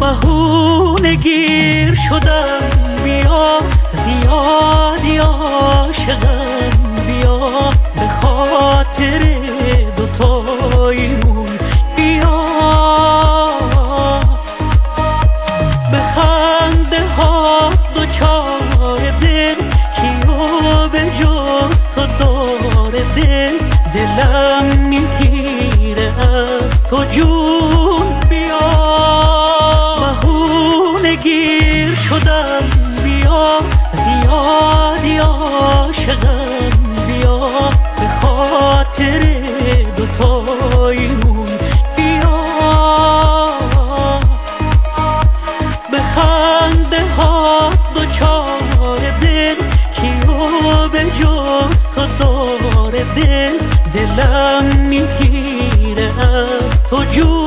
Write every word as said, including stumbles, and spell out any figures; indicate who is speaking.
Speaker 1: بهونه گیر شدم بیا زیادی عاشقم بیا به خاطر دوتاییمون بیا به خنده ها دوچار دل کیو به جز تو داره دل دلم میگیره از تو جون بیا بهونه گیر شدم بیا زیادی عاشقم بیا به خاطر دوتاییمون بیا به خنده ها دوچار دل کیو به جز تو داره دل دلم میگیره از تو جون